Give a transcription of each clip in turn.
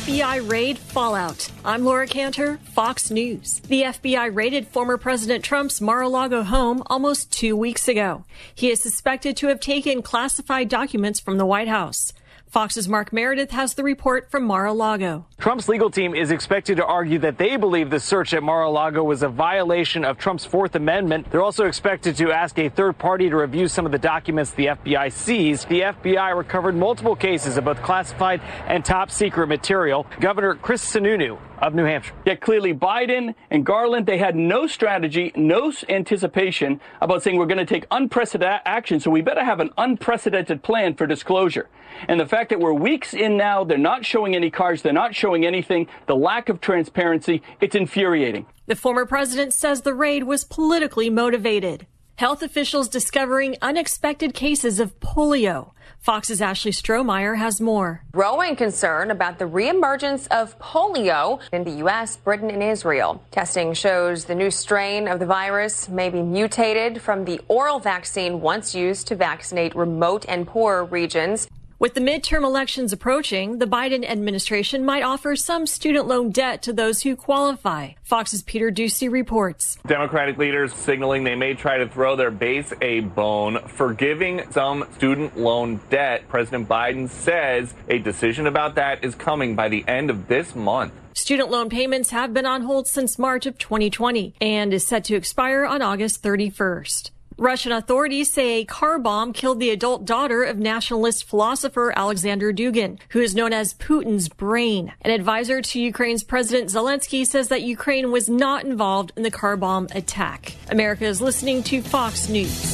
FBI raid fallout. I'm Laura Cantor, Fox News. The FBI raided former President Trump's Mar-a-Lago home almost 2 weeks ago. He is suspected to have taken classified documents from the White House. Fox's Mark Meredith has the report from Mar-a-Lago. Trump's legal team is expected to argue that they believe the search at Mar-a-Lago was a violation of Trump's Fourth Amendment. They're also expected to ask a third party to review some of the documents the FBI seized. The FBI recovered multiple cases of both classified and top secret material. Governor Chris Sununu of New Hampshire. Yet clearly Biden and Garland, they had no strategy, no anticipation about saying we're going to take unprecedented action. So we better have an unprecedented plan for disclosure. And the fact that we're weeks in now, they're not showing any cards, they're not showing anything, the lack of transparency, it's infuriating. The former president says the raid was politically motivated. Health officials discovering unexpected cases of polio. Fox's Ashley Strohmeyer has more. Growing concern about the reemergence of polio in the U.S., Britain, and Israel. Testing shows the new strain of the virus may be mutated from the oral vaccine once used to vaccinate remote and poorer regions. With the midterm elections approaching, the Biden administration might offer some student loan debt to those who qualify. Fox's Peter Ducey reports. Democratic leaders signaling they may try to throw their base a bone for giving some student loan debt. President Biden says a decision about that is coming by the end of this month. Student loan payments have been on hold since March of 2020 and is set to expire on August 31st. Russian authorities say a car bomb killed the adult daughter of nationalist philosopher Alexander Dugin, who is known as Putin's brain. An advisor to Ukraine's President Zelensky says that Ukraine was not involved in the car bomb attack. America is listening to Fox News.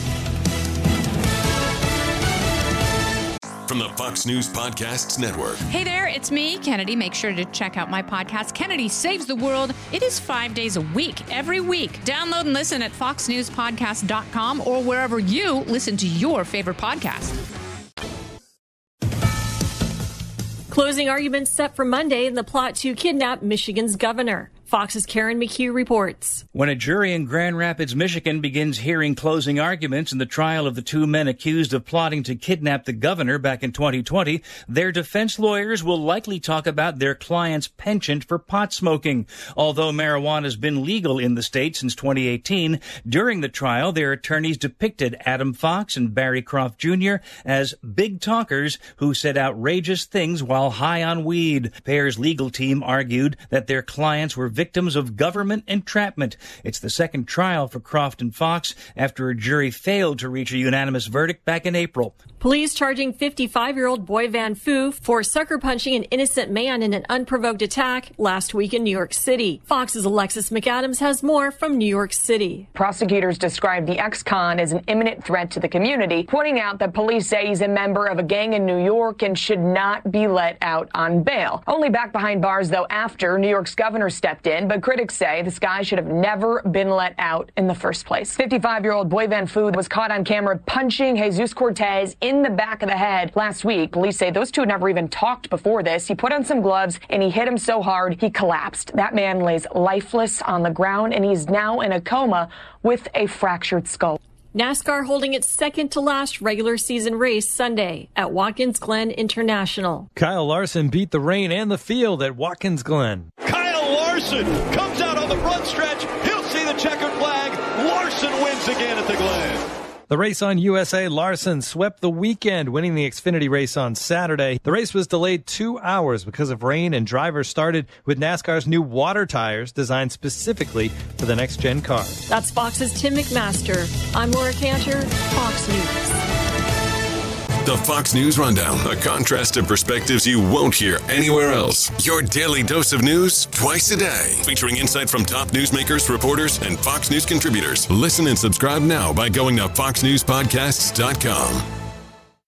From the Fox News Podcasts Network. Hey there, it's me, Kennedy. Make sure to check out my podcast, Kennedy Saves the World. It is 5 days a week, every week. Download and listen at foxnewspodcast.com or wherever you listen to your favorite podcast. Closing arguments set for Monday in the plot to kidnap Michigan's governor. Fox's Karen McHugh reports. When a jury in Grand Rapids, Michigan begins hearing closing arguments in the trial of the two men accused of plotting to kidnap the governor back in 2020, their defense lawyers will likely talk about their client's penchant for pot smoking. Although marijuana has been legal in the state since 2018, during the trial, their attorneys depicted Adam Fox and Barry Croft Jr. as big talkers who said outrageous things while high on weed. Pair's legal team argued that their clients were victims of government entrapment. It's the second trial for Croft and Fox after a jury failed to reach a unanimous verdict back in April. Police charging 55-year-old Boy Van Phu for sucker punching an innocent man in an unprovoked attack last week in New York City. Fox's Alexis McAdams has more from New York City. Prosecutors described the ex-con as an imminent threat to the community, pointing out that police say he's a member of a gang in New York and should not be let out on bail. Only back behind bars, though, after New York's governor stepped in, but critics say this guy should have never been let out in the first place. 55-year-old Boy Van Phu was caught on camera punching Jesus Cortez in the back of the head last week. Police say those two never even talked before this. He put on some gloves and he hit him so hard he collapsed. That man lays lifeless on the ground and he's now in a coma with a fractured skull. NASCAR holding its second to last regular season race Sunday at Watkins Glen International. Kyle Larson beat the rain and the field at Watkins Glen. Kyle Larson comes out on the front stretch. He'll see the checkered flag. Larson wins again at the Glen. The race on USA, Larson swept the weekend, winning the Xfinity race on Saturday. The race was delayed 2 hours because of rain, and drivers started with NASCAR's new water tires designed specifically for the next-gen car. That's Fox's Tim McMaster. I'm Laura Cantor, Fox News. The Fox News Rundown, a contrast of perspectives you won't hear anywhere else. Your daily dose of news twice a day, featuring insight from top newsmakers, reporters, and Fox News contributors. Listen and subscribe now by going to foxnewspodcasts.com.